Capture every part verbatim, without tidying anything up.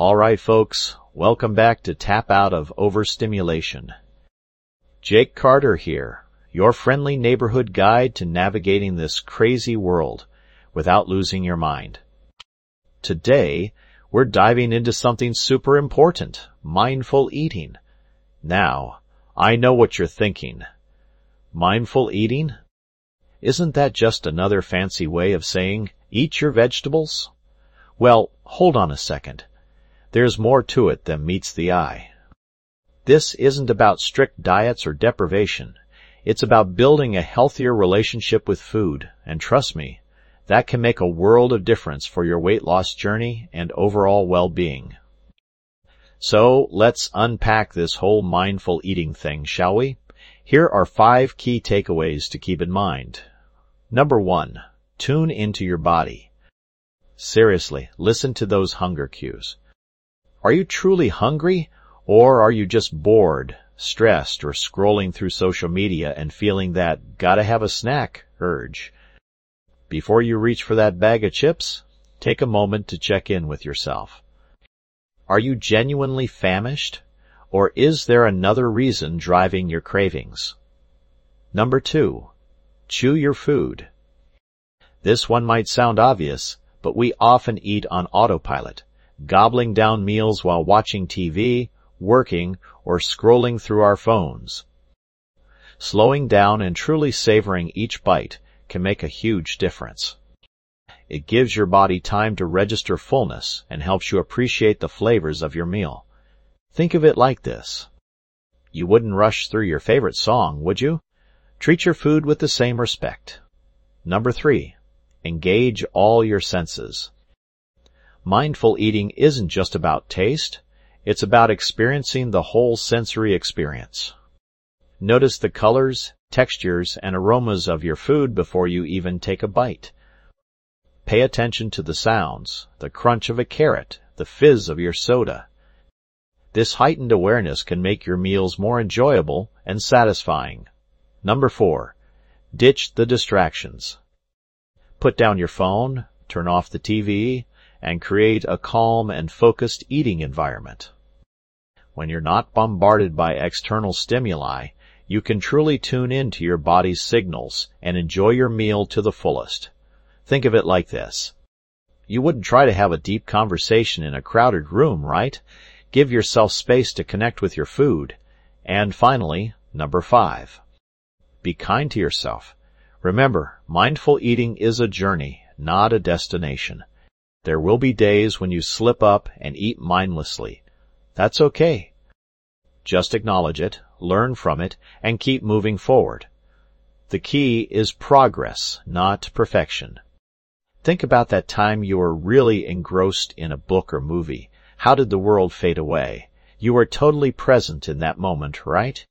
All right, folks, welcome back to Tap Out of Overstimulation. Jake Carter here, your friendly neighborhood guide to navigating this crazy world without losing your mind. Today, we're diving into something super important, mindful eating. Now, I know what you're thinking. Mindful eating? Isn't that just another fancy way of saying, eat your vegetables? Well, hold on a second. There's more to it than meets the eye. This isn't about strict diets or deprivation. It's about building a healthier relationship with food, and trust me, that can make a world of difference for your weight loss journey and overall well-being. So, let's unpack this whole mindful eating thing, shall we? Here are five key takeaways to keep in mind. Number one, tune into your body. Seriously, listen to those hunger cues. Are you truly hungry, or are you just bored, stressed, or scrolling through social media and feeling that gotta have a snack urge? Before you reach for that bag of chips, take a moment to check in with yourself. Are you genuinely famished, or is there another reason driving your cravings? Number two, chew your food. This one might sound obvious, but we often eat on autopilot, gobbling down meals while watching T V, working, or scrolling through our phones. Slowing down and truly savoring each bite can make a huge difference. It gives your body time to register fullness and helps you appreciate the flavors of your meal. Think of it like this. You wouldn't rush through your favorite song, would you? Treat your food with the same respect. Number three, engage all your senses. Mindful eating isn't just about taste, it's about experiencing the whole sensory experience. Notice the colors, textures, and aromas of your food before you even take a bite. Pay attention to the sounds, the crunch of a carrot, the fizz of your soda. This heightened awareness can make your meals more enjoyable and satisfying. Number four, ditch the distractions. Put down your phone, turn off the T V, and create a calm and focused eating environment. When you're not bombarded by external stimuli, you can truly tune in to your body's signals and enjoy your meal to the fullest. Think of it like this. You wouldn't try to have a deep conversation in a crowded room, right? Give yourself space to connect with your food. And finally, number five, be kind to yourself. Remember, mindful eating is a journey, not a destination. There will be days when you slip up and eat mindlessly. That's okay. Just acknowledge it, learn from it, and keep moving forward. The key is progress, not perfection. Think about that time you were really engrossed in a book or movie. How did the world fade away? You were totally present in that moment, right?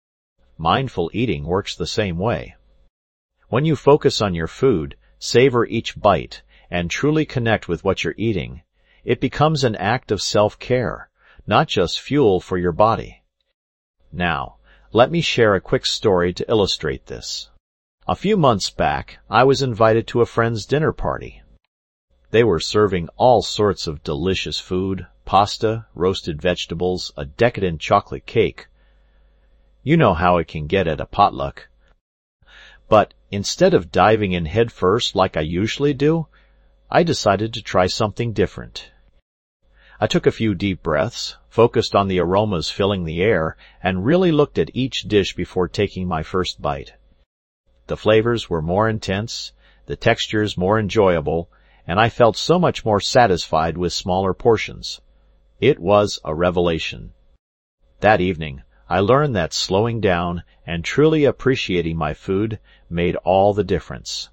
Mindful eating works the same way. When you focus on your food, savor each bite, and truly connect with what you're eating, it becomes an act of self-care, not just fuel for your body. Now, let me share a quick story to illustrate this. A few months back, I was invited to a friend's dinner party. They were serving all sorts of delicious food, pasta, roasted vegetables, a decadent chocolate cake. You know how it can get at a potluck. But instead of diving in head first like I usually do, I decided to try something different. I took a few deep breaths, focused on the aromas filling the air, and really looked at each dish before taking my first bite. The flavors were more intense, the textures more enjoyable, and I felt so much more satisfied with smaller portions. It was a revelation. That evening, I learned that slowing down and truly appreciating my food made all the difference.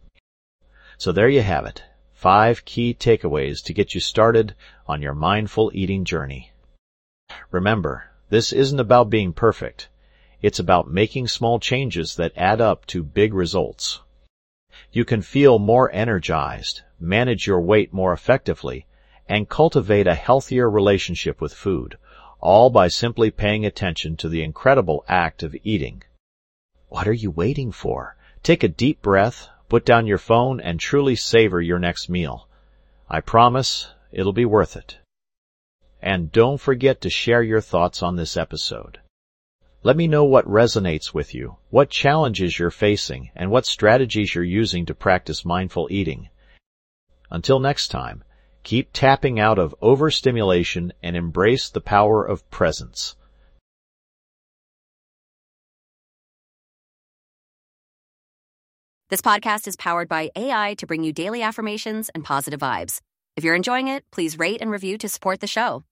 So there you have it. Five key takeaways to get you started on your mindful eating journey. Remember, this isn't about being perfect. It's about making small changes that add up to big results. You can feel more energized, manage your weight more effectively, and cultivate a healthier relationship with food, all by simply paying attention to the incredible act of eating. What are you waiting for? Take a deep breath, put down your phone, and truly savor your next meal. I promise it'll be worth it. And don't forget to share your thoughts on this episode. Let me know what resonates with you, what challenges you're facing, and what strategies you're using to practice mindful eating. Until next time, keep tapping out of overstimulation and embrace the power of presence. This podcast is powered by A I to bring you daily affirmations and positive vibes. If you're enjoying it, please rate and review to support the show.